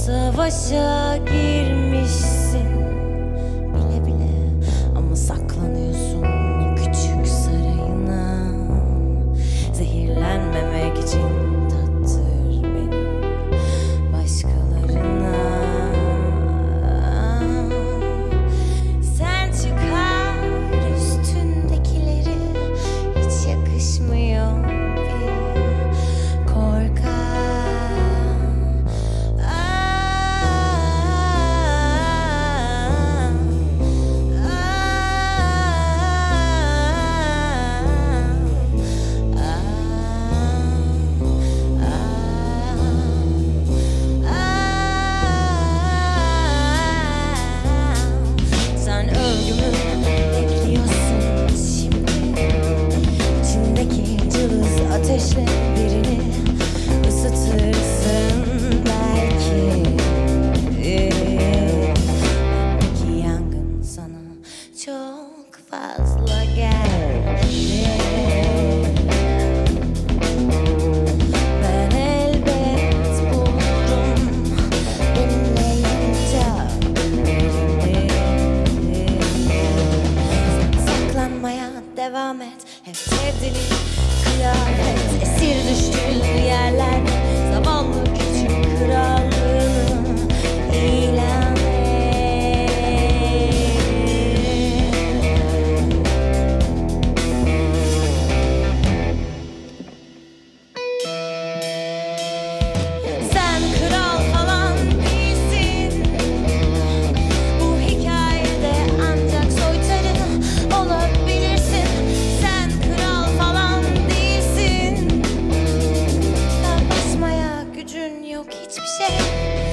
Savaşa girmişsin bile bile, ama saklanıyorsun o küçük sarayına. Zehirlenmemek için tattır beni başkalarına. Sen çıkar üstündekileri, hiç yakışmıyor bir korkak. Sen övgümü bekliyorsun şimdi, içindeki cılız ateşle birini ısıtırsın belki. Bendeki yangın sana çok fazla geldi. Ben elbet bulurum benimle yanacak. Saklanmaya devam et, hep sevdiğin kıyafet. Esir düştüğün yerlerde zavallı küçük krallığını ilan et. Sen kral falan değilsin, bu hikayede ancak soytarı olabilirsin. Sen kral falan değilsin, basmaya gücün yok hiçbir şey.